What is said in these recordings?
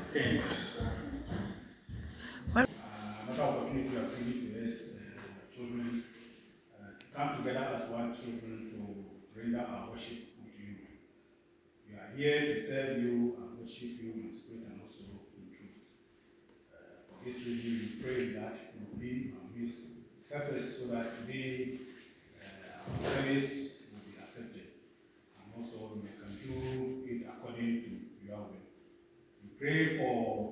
thing. Another opportunity of giving to us children to come together as one children to render our worship unto you. We are here to serve you and worship you in spirit and also in truth. For this reason, we pray that you will be in our midst. Help us so that today our service will be accepted and also we can do it according to your will. We pray for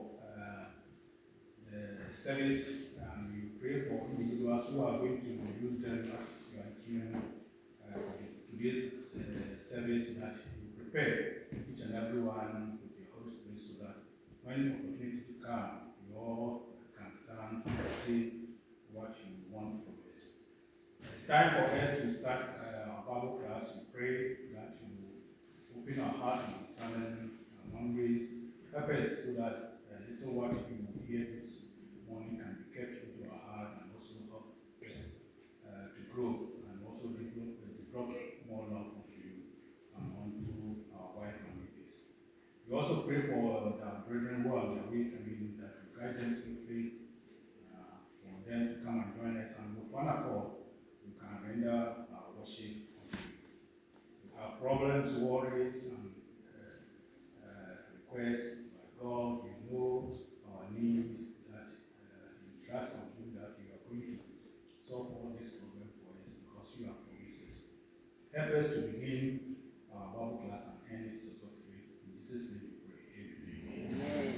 the service and we pray for individuals who are going to use them as your instrument for today's service, that you prepare each and every one with your Holy Spirit so that when opportunity comes, you all can stand and see what you want from us. It's time for us to start our Bible class. We pray that you open our heart and understanding and memories. Help us so that little what you hear this morning can be kept into our heart and also help us to grow and also develop more love unto you and unto our wife and babies. We also pray for the brethren who are on their way coming, that you guide them safely for them to come and join us, and with one accord we can render our worship unto you. We have problems, worries, and requests, but God, you know our needs, that we trust on you that you are going to solve all this problem for us because you have promises. Help us to begin our Bible class and end it successfully. In Jesus' name we pray. Amen.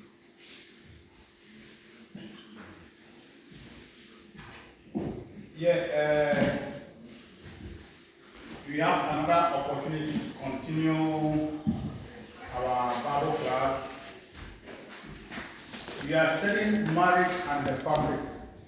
We have another opportunity to continue our Bible class. We are studying marriage and the family.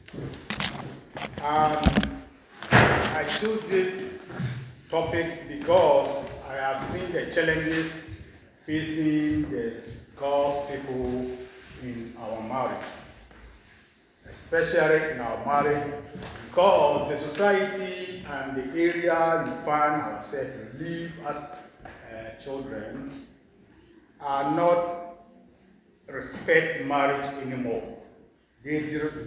I chose this topic because I have seen the challenges facing the God's people in our marriage, especially in our marriage, because the society and the area we find ourselves live as children are not respect marriage anymore. They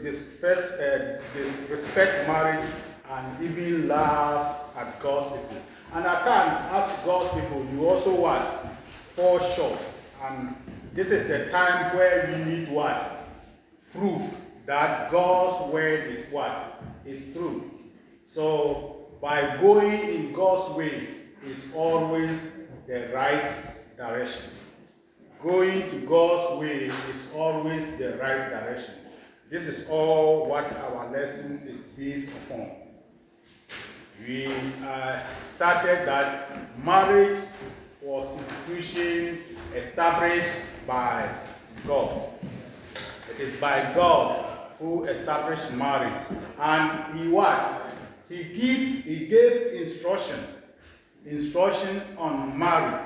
disrespect marriage and even laugh at God's people. And at times, as God's people, you also what? Fall short. And this is the time where you need what? Proof that God's word is what? Is true. So, by going in God's way is always the right direction. Going to God's way is always the right direction. This is all what our lesson is based upon. We started that marriage was institution established by God. It is by God who established marriage. And he what? He gave instruction on marriage.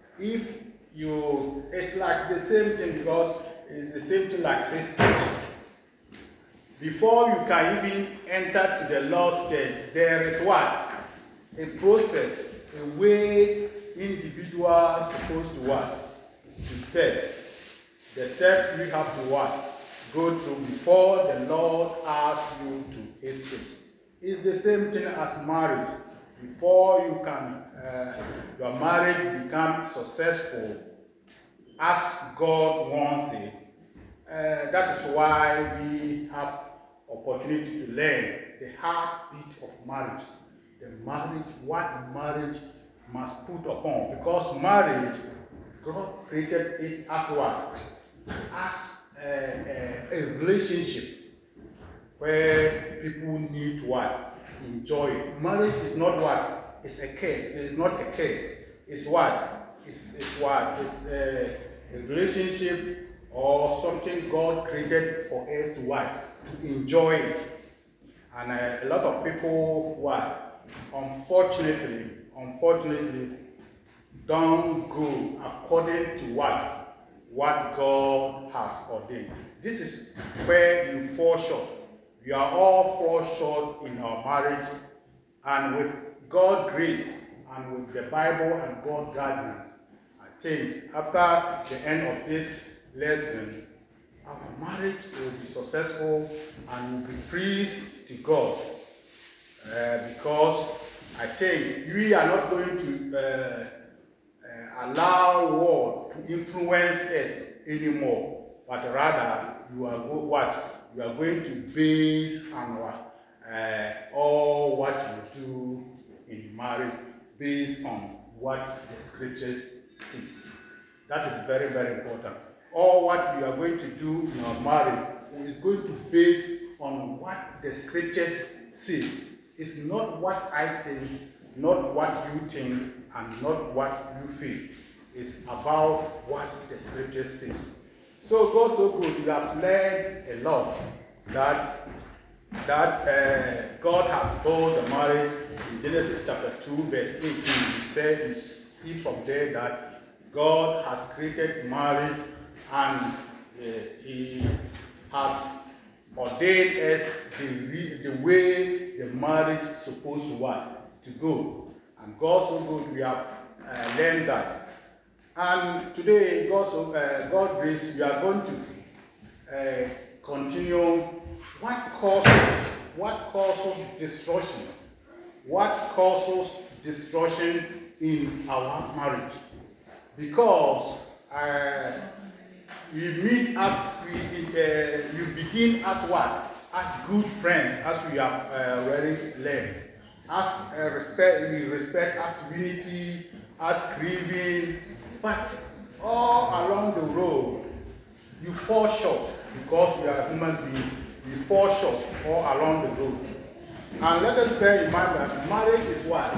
It's like the same thing, because it's the same thing like history. Before you can even enter to the Lord's church, there is what? A process, a way individuals are supposed to what? To step. The step you have to what? Go through before the Lord asks you to his church. It's the same thing as marriage. Before you can, your marriage become successful as God wants it. That is why we have opportunity to learn the heartbeat of marriage. What marriage must put upon. Because marriage, God created it as what? As a relationship where people need what? Enjoy it. Marriage is not what? It's a curse. It is not a curse. It's what? It's what? It's a relationship or something God created for us to what? To enjoy it. And a lot of people what? Unfortunately, don't go according to what God has ordained. This is where you fall short. We are all fall short in our marriage, and with God's grace and with the Bible and God's guidance, I think after the end of this lesson, our marriage will be successful and will be praised to God. Because I think we are not going to allow war to influence us anymore, but rather you are going to base on all what you do in marriage based on what the scriptures says. That is very, very important. All what you are going to do in our marriage is going to be based on what the scriptures says. It's not what I think, not what you think, and not what you feel. It's about what the scripture says. So God so good, you have learned a lot that God has told the marriage in Genesis chapter 2, verse 18. You see from there that God has created marriage and He has ordained us the way the marriage is supposed to go. And God so good, we have learned that. And today, God grace, we are going to continue what causes destruction. What causes destruction in our marriage? Because we meet as we begin as what? As good friends, as we have already learned. As we respect as unity, as grieving, but all along the road, you fall short because you are human beings. You fall short all along the road. And let us bear in mind that marriage is what?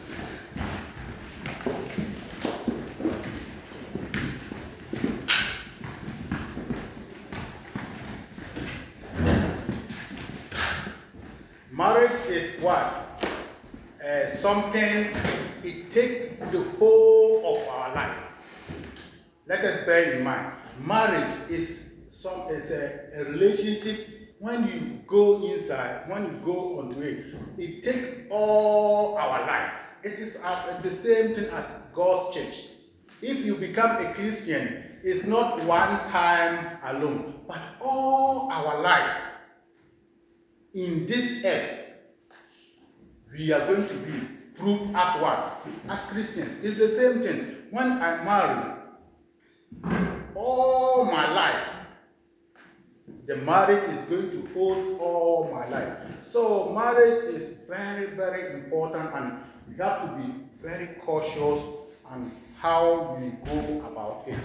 Marriage is what? Something, it takes the whole of our life. Let us bear in mind, marriage is a relationship. When you go inside, when you go onto it, it takes all our life. It is the same thing as God's church. If you become a Christian, it's not one time alone, but all our life in this earth, we are going to be proved as what? As Christians. It's the same thing. When I marry, all my life, the marriage is going to hold all my life. So marriage is very, very important, and we have to be very cautious on how we go about it.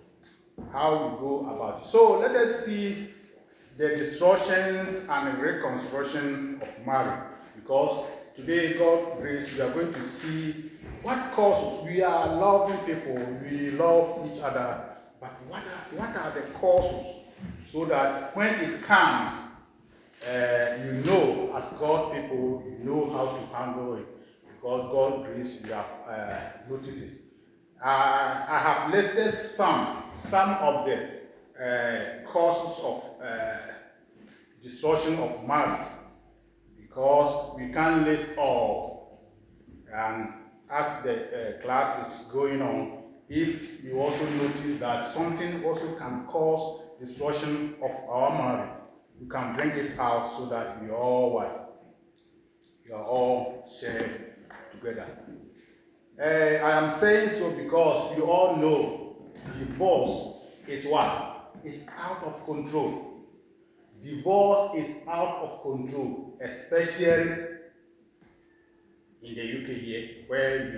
So let us see the destructions and the reconstruction of marriage, because today, God grace, we are going to see what causes. We are loving people, we love each other, but what are the causes, so that when it comes, you know, as God people, you know how to handle it, because God grace, we have noticed it. I have listed some of the causes of destruction of marriage, because we can't list all. And as the class is going on, if you also notice that something also can cause destruction of our marriage, you can bring it out so that we all what? You are all shared together. I am saying so because you all know divorce is what? It's out of control. Divorce is out of control, especially in the UK here, where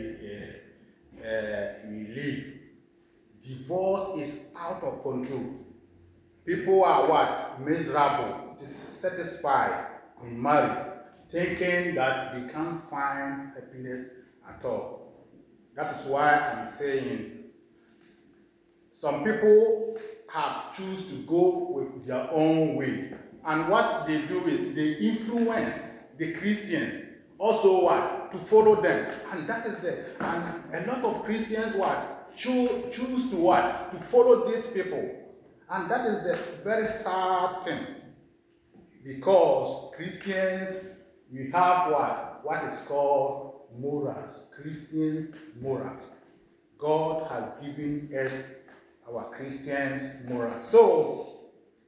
we live. Divorce is out of control. People are what? Miserable, dissatisfied in marriage, thinking that they can't find happiness at all. That is why I'm saying some people have choose to go with their own way. And what they do is they influence the Christians also what? To follow them. And that is and a lot of Christians what? Choose to what? To follow these people. And that is the very sad thing. Because Christians, we have what? What is called morals. Christians' morals. God has given us our Christians' moral. So,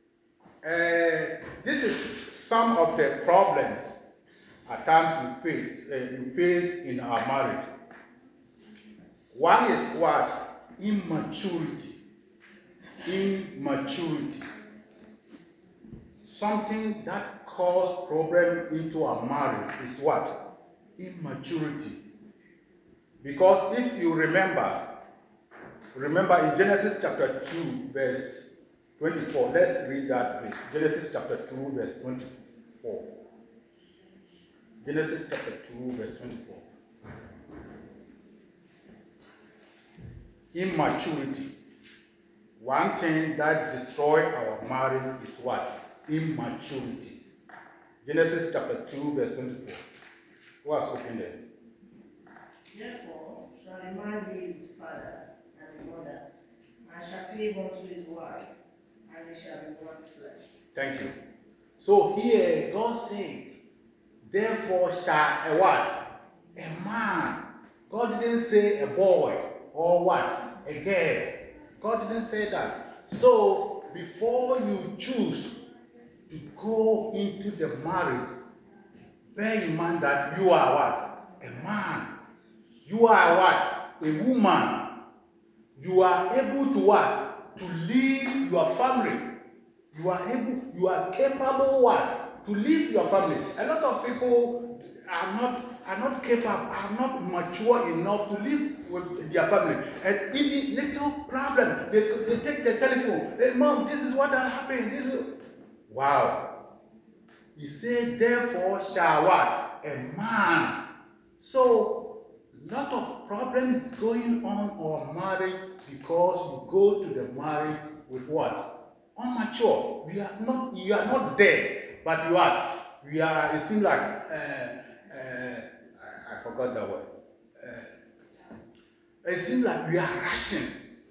this is some of the problems at times we face in our marriage. One is what? Immaturity. Immaturity. Something that causes problem into our marriage is what? Immaturity. Because if you remember in Genesis chapter 2, verse 24, let's read that please. Genesis chapter 2, verse 24. Genesis chapter 2, verse 24. Immaturity. One thing that destroys our marriage is what? Immaturity. Genesis chapter 2, verse 24. Who has opened there? Therefore shall a man leave his father and his mother, and shall cleave unto his wife, and they shall be one flesh. Thank you. So here God saying, therefore shall a what? A man. God didn't say a boy or what? A girl. God didn't say that. So before you choose to go into the marriage, bear in mind that you are what? A man. You are what? A woman. You are able to what? To lead your family. You are capable what? To lead your family. A lot of people are not capable, are not mature enough to live with their family. And even little problem, they take the telephone. Hey mom, this is what happened. Wow. He said, therefore shall what? A man. So lot of problems going on or marriage because you go to the marriage with what? Immature. You are not there, but you are. It seems like I forgot that word. It seems like we are rushing.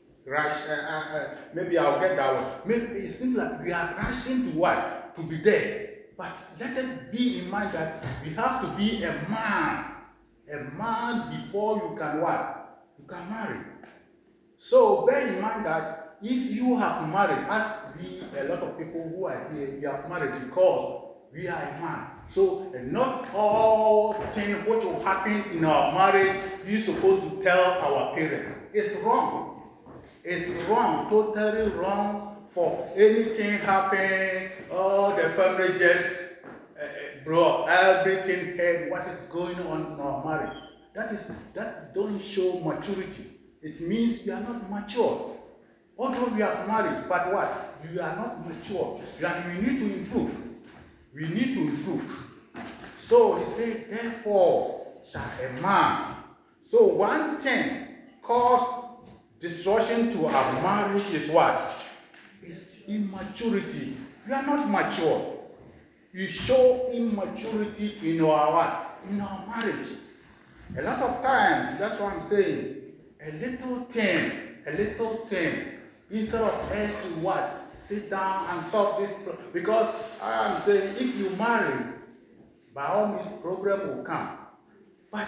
Maybe I'll get that one. Maybe it seems like we are rushing to what? To be there. But let us be in mind that we have to be a man. A man before you can what? You can marry. So bear in mind that if you have married, as a lot of people who are here, we have married because we are a man. So not all things what will happen in our marriage, you're supposed to tell our parents. It's wrong. It's wrong, totally wrong for anything happen. Oh, the family just blow everything head what is going on in our marriage. That don't show maturity. It means you are not mature. Although we are married, but what? You are not mature. And we need to improve. We need to improve. So he said, therefore shall a man. So one thing cause destruction to our marriage is what? Is immaturity. You are not mature. You show immaturity in our what? In our marriage. A lot of time, that's what I'm saying. A little thing, instead of us to what? Sit down and solve this problem. Because I'm saying, if you marry, by all means, problem will come. But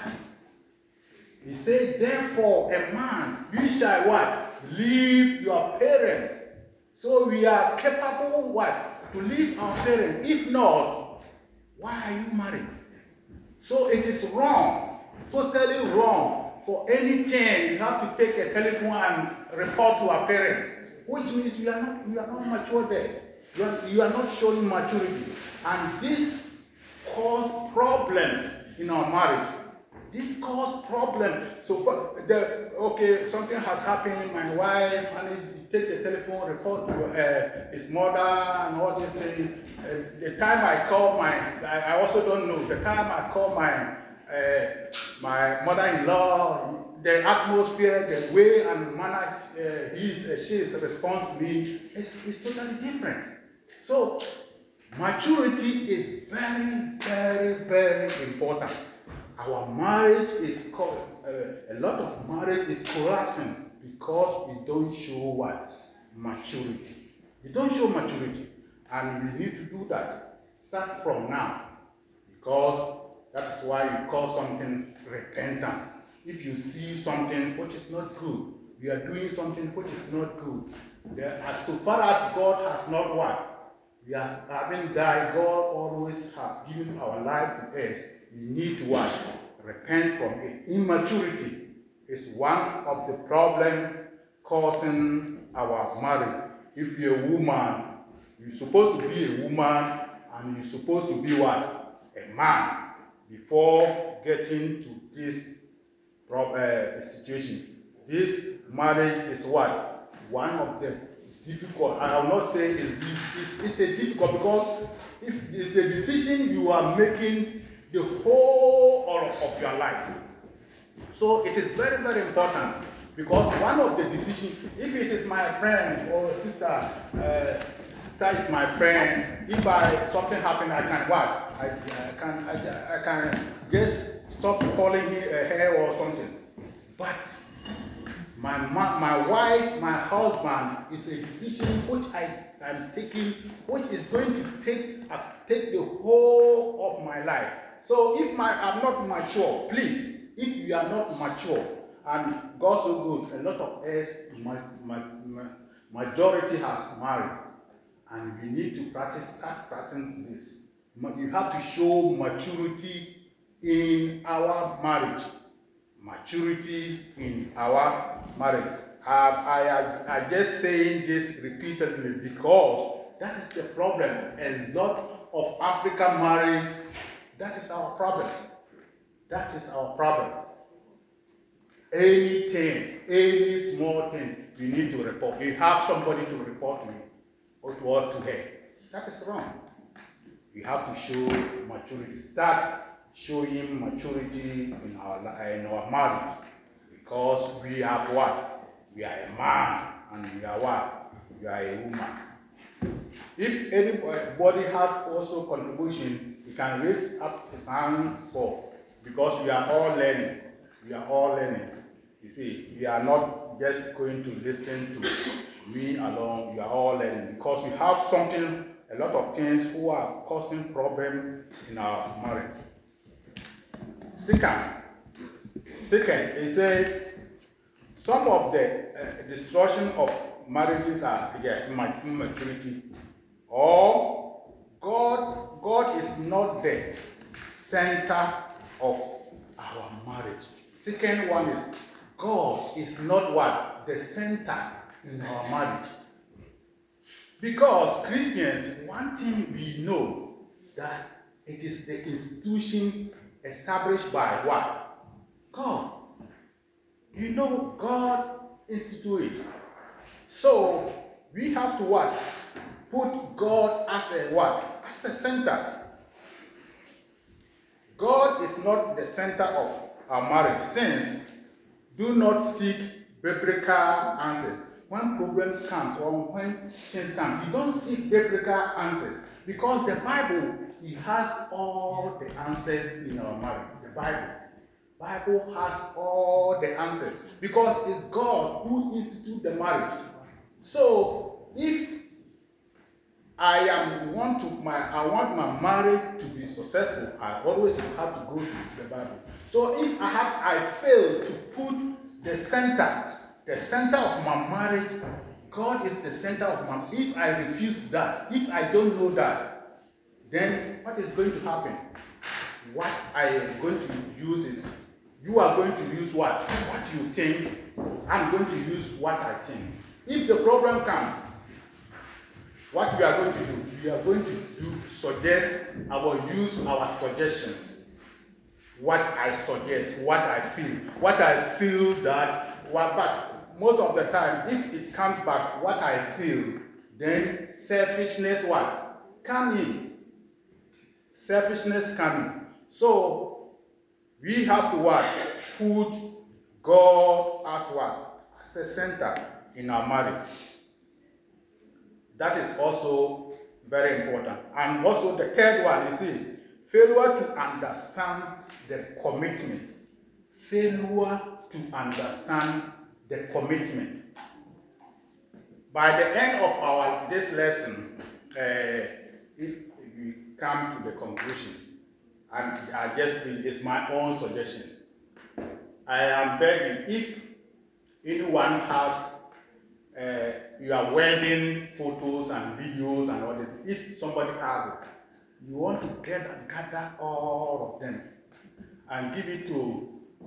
he said, therefore, a man, you shall what? Leave your parents. So we are capable what? To leave our parents. If not, why are you married? So it is wrong, totally wrong. For anything, you have to take a telephone and report to our parents, which means you are not mature there. You are not showing maturity. And this causes problems in our marriage. This causes problems. So, something has happened, my wife, and take the telephone, report to his mother, and all these things. The time I call I also don't know, the time I call my mother-in-law, the atmosphere, the way and manner she is responds to me is totally different. So, maturity is very, very, very important. Our marriage is a lot of marriage is collapsing because we don't show what? Maturity. We don't show maturity. And we need to do that. Start from now. Because that is why you call something repentance. If you see something which is not good, we are doing something which is not good. As so far as God has not what? We haven't died. God always have given our life to us. We need to what? Repent from it. Immaturity is one of the problems causing our marriage. If you're a woman, you're supposed to be a woman and you're supposed to be what? A man before getting to this situation. This marriage is what? One of the difficult. I will not say it's a difficult because if it's a decision you are making the whole of your life. So it is very, very important because one of the decisions, if it is my friend or sister, sister is my friend, if something happen, I can what? I can just stop calling her or something. But my wife, my husband is a decision which I'm taking, which is going to take the whole of my life. So if I'm not mature, please, if you are not mature, and God so good, a lot of us, majority has married, and we need to start practicing this. You have to show maturity in our marriage. Maturity in our marriage. I just saying this repeatedly because that is the problem. A lot of African marriage, that is our problem. That is our problem. Anything, any small thing, you need to report. You have somebody to report me or to her. That is wrong. You have to show maturity. Start showing maturity in our marriage. Because we have what? We are a man and we are what? We are a woman. If anybody has also contribution, he can raise up his hands for, because we are all learning. We are all learning. You see, we are not just going to listen to me alone. We are all learning because we have something, a lot of things who are causing problems in our marriage. Second, he said some of the destruction of marriages are immaturity, or God is not the center of our marriage. Second one is God is not what? The center in our marriage. Because Christians, one thing we know that it is the institution established by what? God. You know, God instituted it. So we have to what? Put God as a what? As a center. God is not the center of our marriage. Since do not seek biblical answers. When problems come or when things come, you don't seek biblical answers. Because the Bible, it has all the answers in our marriage. The Bible has all the answers. Because it's God who instituted the marriage. So if I want my marriage to be successful, I always have to go to the Bible. So if I fail to put the center of my marriage, God is the center of my. If I refuse that, if I don't know that, then what is going to happen? What I am going to use is, you are going to use what? What you think. I'm going to use what I think. If the problem comes, what we are going to do? We are going to use our suggestions. What I suggest, what I feel that, but most of the time, if it comes back, what I feel, then selfishness what? Come in. Selfishness come in. So, we have to what? Put God as what? As a center in our marriage. That is also very important. And also the third one, you see, failure to understand the commitment. Failure to understand the commitment. By the end of this lesson, if we come to the conclusion, and it's my own suggestion, I am begging, if anyone has your wedding photos and videos and all this, if somebody has it, you want to gather all of them and give it to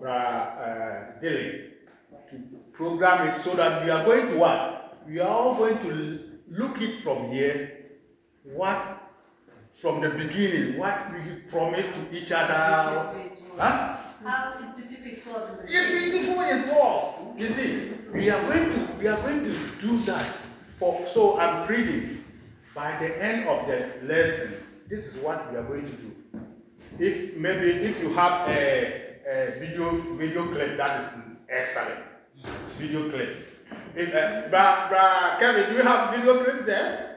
Dylan to program it so that we are going to what? We are all going to look it from here, what from the beginning, what we promised to each other. How beautiful it was in the It's beautiful it was. You see, we are going to do that. So I'm reading. By the end of the lesson, this is what we are going to do. If you have a video clip, that is excellent. Video clip. If, Kevin, do you have video clip there?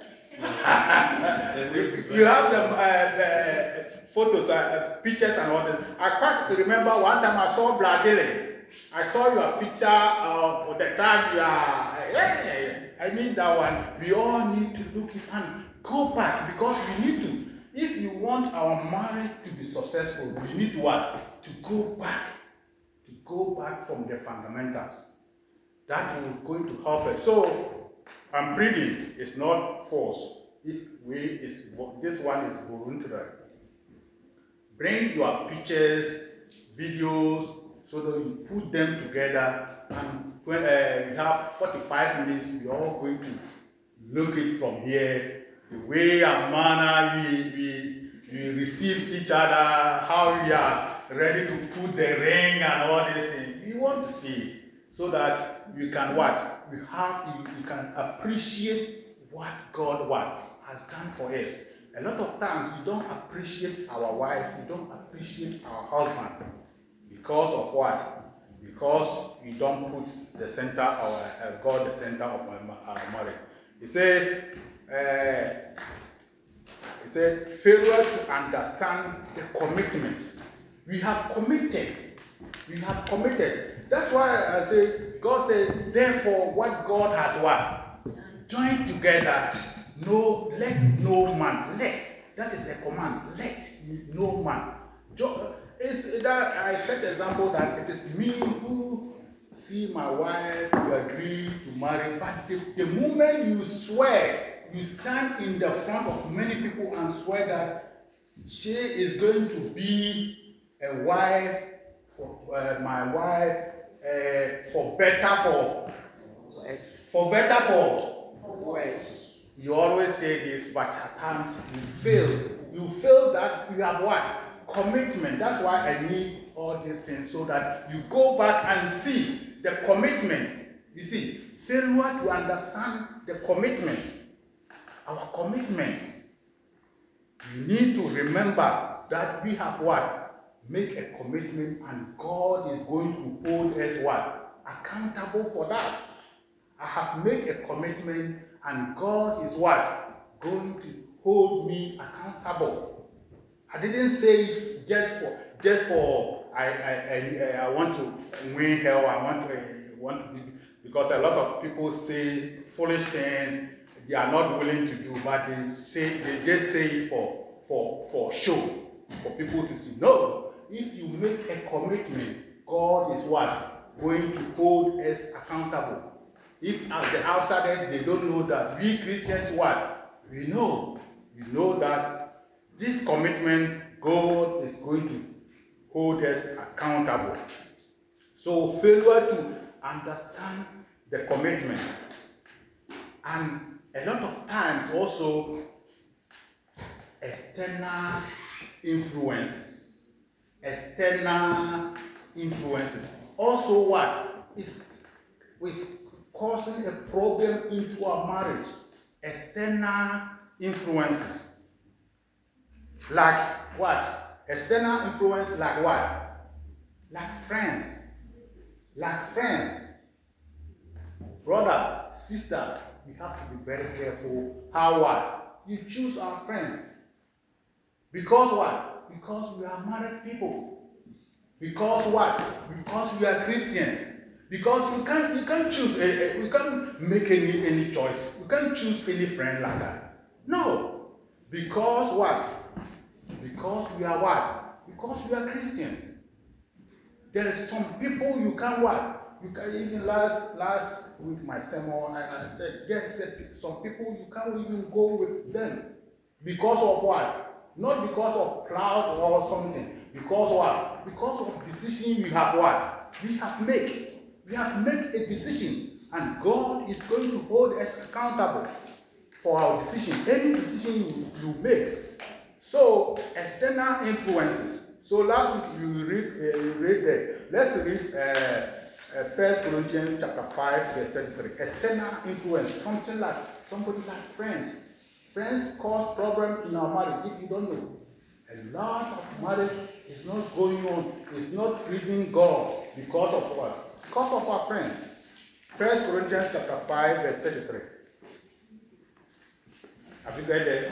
You have some photos, pictures and all that. I quite remember one time I saw Bladele. I saw your picture of the time you are. I need that one. We all need to look it and go back because we need to. If you want our marriage to be successful, we need to what? To go back. To go back from the fundamentals. That is going to help us. So, I'm reading. It's not force. This one is voluntary. Bring your pictures, videos, so that you put them together. And when we have 45 minutes, we are all going to look it from here. The way and manner we receive each other, how we are ready to put the ring and all these things. We want to see it so that we can what? You can appreciate what God has done for us. A lot of times you don't appreciate our wife, you don't appreciate our husband. Because of what? Because we don't put the center of God the center of our marriage. He said, failure to understand the commitment. We have committed. We have committed. That's why I say, God said, therefore, what God has what? Joined together. Let no man. That is a command. Let no man. It's that I set the example that it is me who see my wife, you agree to marry, but the moment you swear, you stand in the front of many people and swear that she is going to be a wife for my wife, for better for worse. You always say this, but at times you fail. You feel that you have what? Commitment. That's why I need all these things so that you go back and see the commitment. You see, failure to understand the commitment. Our commitment. You need to remember that we have what? Make a commitment and God is going to hold us what? Accountable for that. I have made a commitment and God is what? Going to hold me accountable. I didn't say it just for I want to win her. I want to be, because a lot of people say foolish things they are not willing to do, but they just say it for show, for people to see. No, if you make a commitment, God is what? Going to hold us accountable. If as the outsiders they don't know that we Christians what? We know that this commitment, God is going to hold us accountable. So failure to understand the commitment. And a lot of times also external influences. Also what? Is causing a problem into our marriage. External influences. Like what? External influence like what? Like friends. Brother, sister, we have to be very careful how what? You choose our friends. Because what? Because we are married people. Because what? Because we are Christians. Because you can't choose, we can't make any choice. You can't choose any friend like that. No. Because what? Because we are what? Because we are Christians. There is some people you can't what? You can even last week my sermon, I said, yes, some people you can't even go with them because of what? Not because of crowd or something. Because what? Because of decision we have what? We have made. We have made a decision, and God is going to hold us accountable for our decision. Any decision you make. So external influences. So last week you read there. Let's read 1 Corinthians chapter 5, verse 33. External influence, something like somebody like friends. Friends cause problem in our marriage if you don't know. A lot of marriage is not going on, it's not pleasing God because of what? Because of our friends. 1 Corinthians chapter 5, verse 33. Have you read that?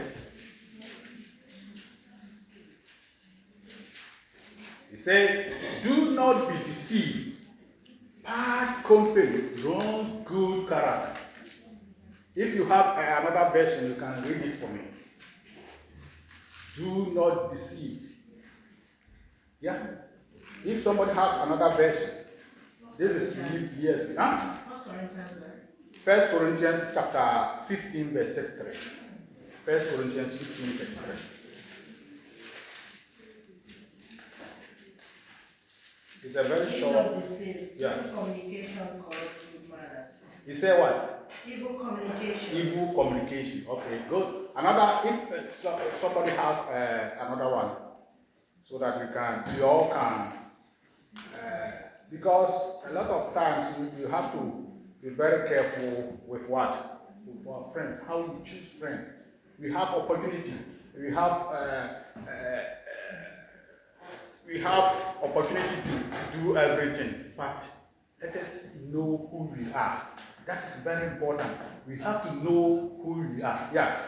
He said, do not be deceived. Bad company ruins good character. If you have another version, you can read it for me. Do not deceive. Yeah? If somebody has another version, this is ESV. Huh? 1 Corinthians chapter 15, verse 33. 1 Corinthians 15, 33. It's a very short. Yeah. Communication corrupts good manners. He said what? Evil communication. Evil communication. Okay, good. Another, if somebody has another one, so that we all can, because a lot of times you have to be very careful with what? With our friends, how we choose friends. We have opportunity. We have opportunity to do everything, but let us know who we are. That is very important. We have to know who we are. Yeah.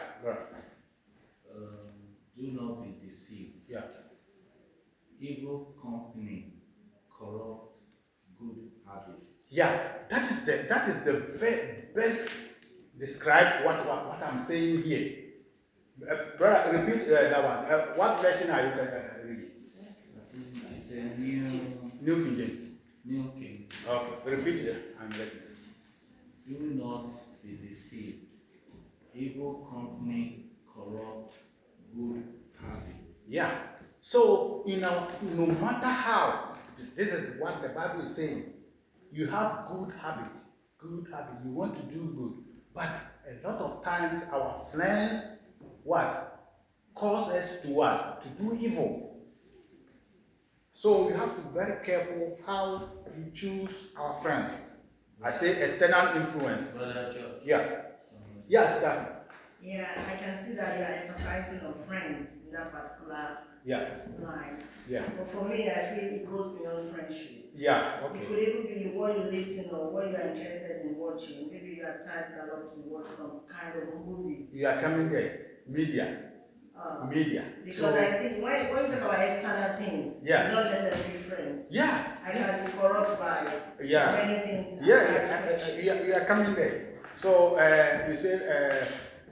Do not be deceived. Yeah. Evil company corrupts good habits. Yeah, that is the very best describe what I'm saying here. Brother, repeat that one. What version are you reading? It's the New King James. New King. Okay, repeat it and let me. Do not be deceived. Evil company corrupts good habits. Yeah. So no matter how, this is what the Bible is saying. You have good habit. Good habit. You want to do good. But a lot of times our friends, what? Cause us to what? To do evil. So we have to be very careful how we choose our friends. I say external influence. Brother George. Yeah. Yes, that. Yeah, I can see that you are emphasizing on friends in that particular line. Yeah. But for me, I feel it goes beyond friendship. Yeah, It could even be what you listen or what you are interested in watching. Maybe you are typed a lot to watch some kind of movies. You are coming there. Media. Because so, I think when you talk about external things, it's not necessarily friends. Yeah. I can be corrupt by many things. You are coming there. So you say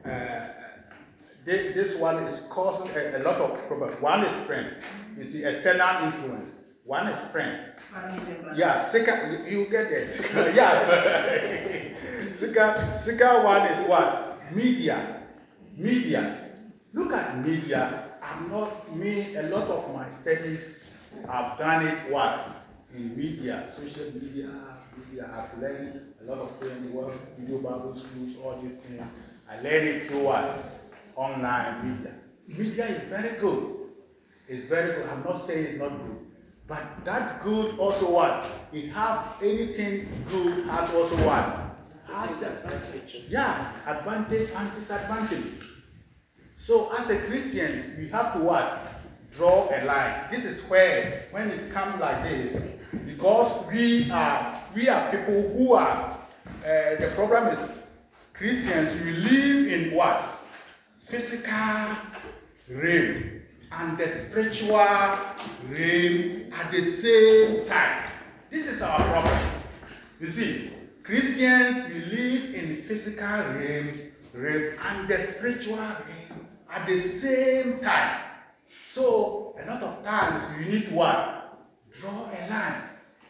this one is causing a lot of problems. One is friend. You see, external influence. One is friend. Yeah, second, you get this. Yeah. Second one is what? Media. Look at media. A lot of my studies, I've done it what? In media, social media. I've learned a lot of things, video Bible schools, all these things. I learned it through what? Online media. Media is very good. It's very good. I'm not saying it's not good. But that good also what? It has anything good has also what? Has advantage. Yeah, advantage and disadvantage. So as a Christian, we have to what? Draw a line. This is where, when it comes like this, because we are people who are, the problem is Christians, we live in what? Physical realm and the spiritual realm at the same time. This is our problem. You see, Christians, we live in physical realm and the spiritual realm at the same time. So, a lot of times you need to what? Draw a line.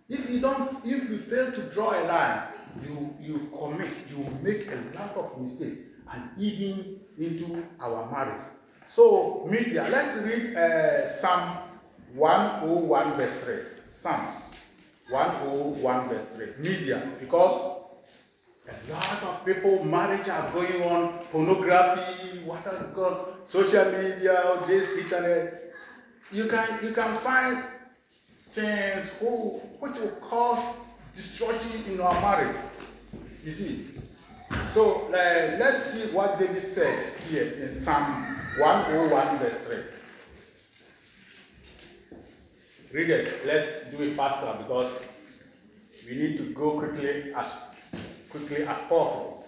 If you fail to draw a line, you make a lot of mistakes, and even into our marriage. So, media, let's read Psalm 101 verse 3. Psalm 101 verse 3. Media, because a lot of people, marriage are going on, pornography, what has gone, social media, this, internet. You can find things which will cause destruction in our marriage. You see. So let's see what David said here in Psalm 101 verse 3. Readers, let's do it faster because we need to go quickly as possible.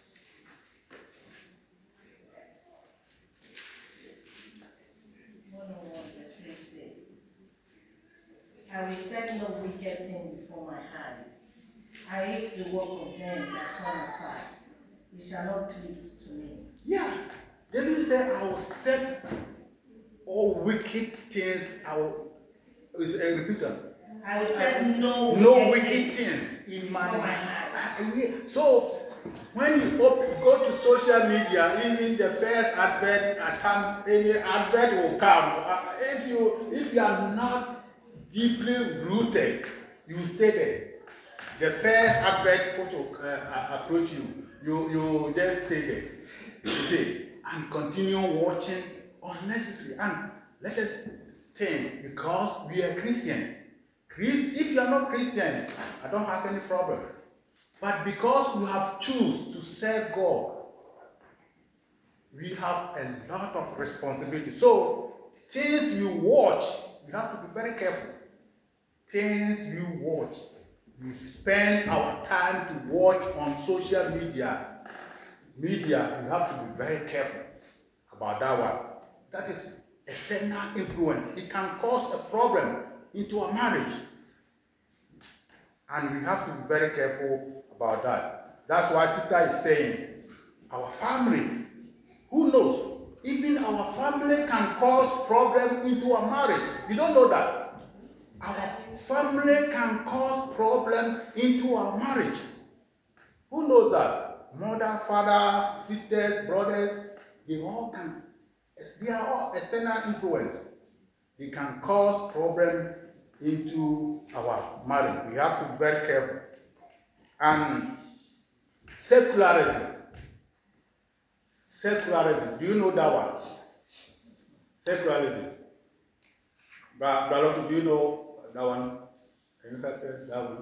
I will set no wicked thing before my eyes. I hate the work of them that turn aside. It shall not cleave to me. Yeah. David said, I will set all wicked things, is a repeater. I will set no wicked things in my eyes. Yeah. So, when you go to social media, even the first advert, any advert will come. If you are not deeply rooted, you stay there. The first advert which will approach you just stay there. You see, and continue watching unnecessary. And let us think, because we are Christian. If you are not Christian, I don't have any problem. But because we have chosen to serve God, we have a lot of responsibility. So, things you watch, you have to be very careful. Things you watch. We spend our time to watch on social media. You have to be very careful about that one. That is external influence. It can cause a problem into a marriage. And we have to be very careful about that. That's why sister is saying, our family, who knows? Even our family can cause problem into a marriage. You don't know that. Our family can cause problem into our marriage. Who knows that? Mother, father, sisters, brothers, they are all external influence. They can cause problem into our marriage. We have to be very careful. And secularism. Do you know that one? Secularism. Brother, do you know that one? Can you help us? That one?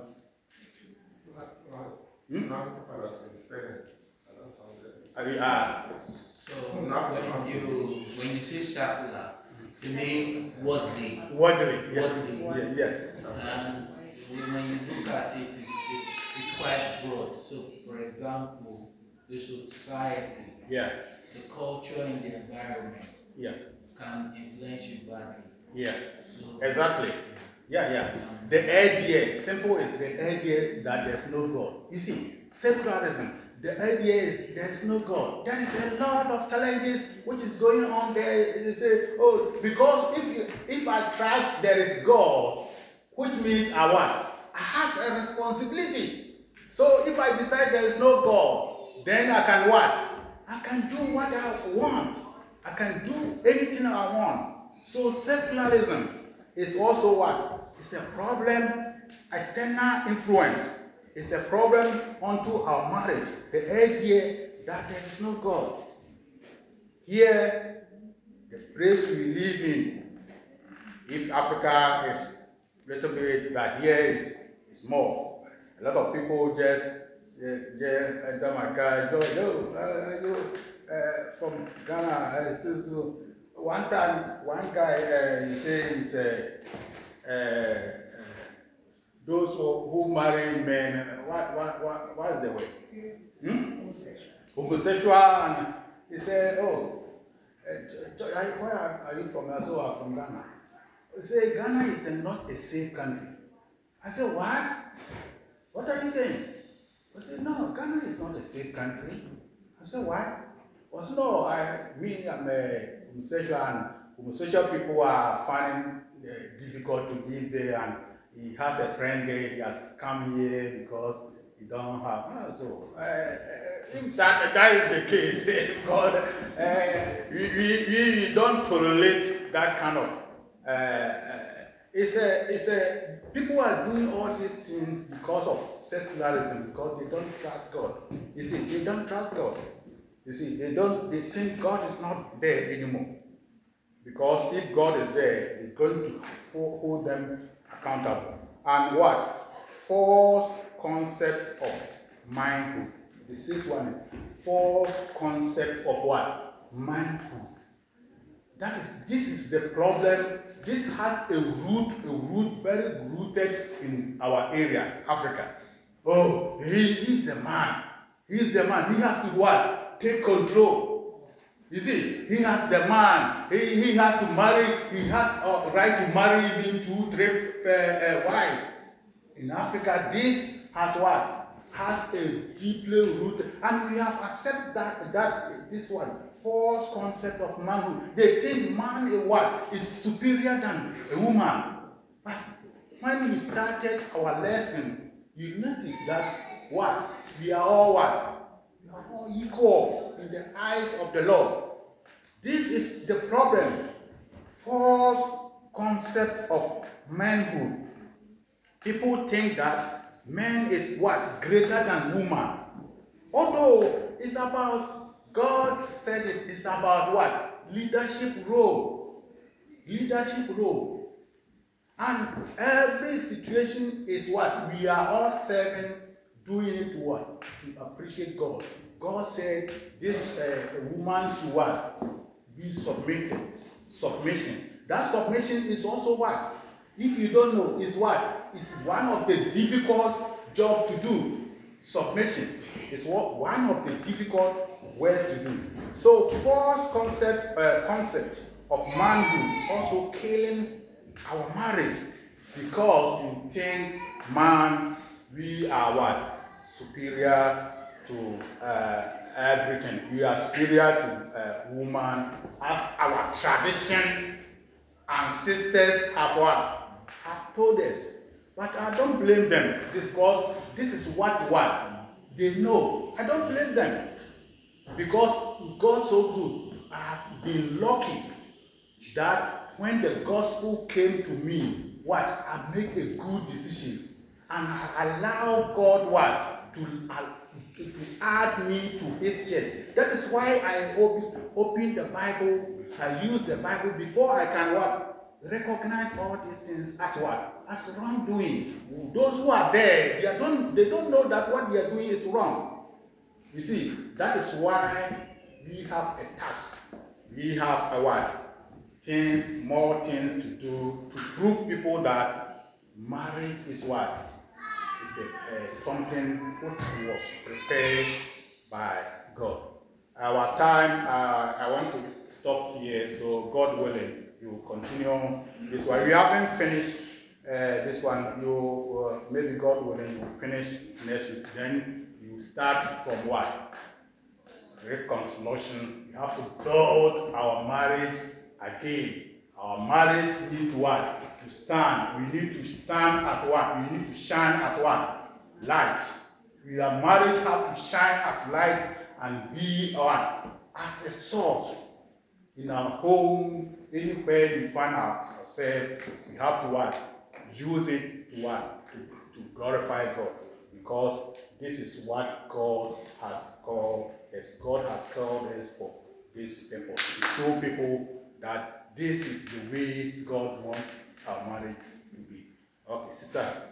So when you say secular, you mean worldly. Worldly. Yes. And when you look at it, it's quite broad. So, for example, the society, the culture, and the environment can influence you badly. Yeah. So, exactly. Yeah. The idea, simple is the idea that there's no God. You see, secularism, the idea is there's no God. There is a lot of challenges which is going on there. They say, oh, because if I trust there is God, which means I have a responsibility. So if I decide there is no God, then I can what? I can do what I want. I can do anything I want. So secularism is also what? It's a problem, external influence. It's a problem onto our marriage. The idea that there is no God. Here, the place we live in, if Africa is a little bit, but here is more. A lot of people just enter my car, from Ghana, one time, one guy, he said, those who marry men, what is the way? Homosexual, and he said, where are you from? I said, I'm from Ghana. He said, Ghana is not a safe country. I said, what? What are you saying? I said, no, Ghana is not a safe country. I said, why? I said, no, I'm a homosexual, and homosexual people are finding it difficult to live there, and he has a friend there, he has come here because he don't have. If that is the case, because we don't tolerate that kind of. People are doing all these things because of secularism, because they don't trust God. You see, they don't trust God. You see, they think God is not there anymore. Because if God is there, He's going to hold them accountable. And what? False concept of manhood. The sixth one, false concept of what? Manhood. This is the problem. This has a root very rooted in our area, Africa. Oh, he's the man. He's the man. He has to what? Take control. You see, he has the man. He has to marry. He has a right to marry even 2, 3 wives. In Africa, this has what? Has a deeply rooted, and we have accepted that this one. False concept of manhood. They think man is what? Is superior than a woman. But when we started our lesson, you notice that what? We are all what? We are all equal in the eyes of the Lord. This is the problem. False concept of manhood. People think that man is what? Greater than woman. Although it's about God said it's about what? Leadership role. Leadership role. And every situation is what? We are all serving, doing it to what? To appreciate God. God said this woman should what? Be submitted. Submission. That submission is also what? If you don't know, is what? It's one of the difficult job to do. Submission is one of the difficult ways to do. So false concept of manhood also killing our marriage because we think man, we are what? Superior to everything. We are superior to woman, as our tradition ancestors have what? Have told us. But I don't blame them because this is what they know. I don't blame them. Because God's so good, I have been lucky that when the gospel came to me, I make a good decision. And I allow God to add me to his church. That is why I open the Bible, I use the Bible before I can recognize all these things as as wrongdoing. Those who are there, they don't know that what they are doing is wrong. You see, that is why we have a task. We have more things to do to prove people that marriage is what? It's something which was prepared by God. Our time, I want to stop here, so God willing, you continue this one. We haven't finished this one. You maybe God willing, you finish next week. Then you start from what? Reconciliation. We have to build our marriage again. Our marriage needs what? To stand. We need to stand as what? We need to shine as what? Lights. Our marriage have to shine as light and be what? As a salt in our home, anywhere we find ourselves. We have to what? Use it to what? To glorify God. Because this is what God has called us. God has called us for this purpose. To show people that this is the way God wants our marriage to be. Okay, sister.